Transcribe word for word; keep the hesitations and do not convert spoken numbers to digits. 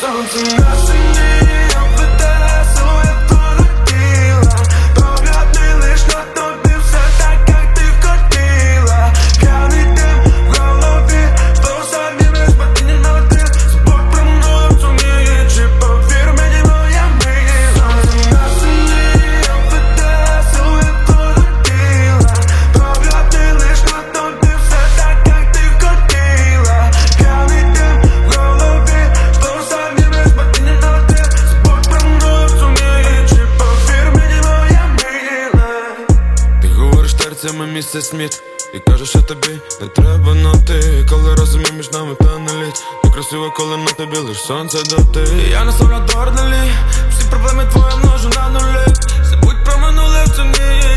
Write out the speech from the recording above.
Сонце на сині обведе силует твого тіла. Погляд лиш на тобі, все так, як ти хотіла. П'яний дим в голові, полосані без падіння на ти. Збок про мною сумніє, чи повір мені, моя мила. Сонце на сині обведе силует твого тіла. Погляд лиш на тобі, все так, як ти хотіла. П'яний дим в голові, полосані без падіння на ти. Збок про мною сумніє, чи повір мені, моя мила. Ти говориш терцями місце сміт. І кажеш, що тобі не треба на ти. Коли розумів між нами та не літ. Не красиво, коли на тобі лиш сонце доти. Я не сам на дорнелі. Всі проблеми твої множу на нулі. Забудь про минуле в цю ніч.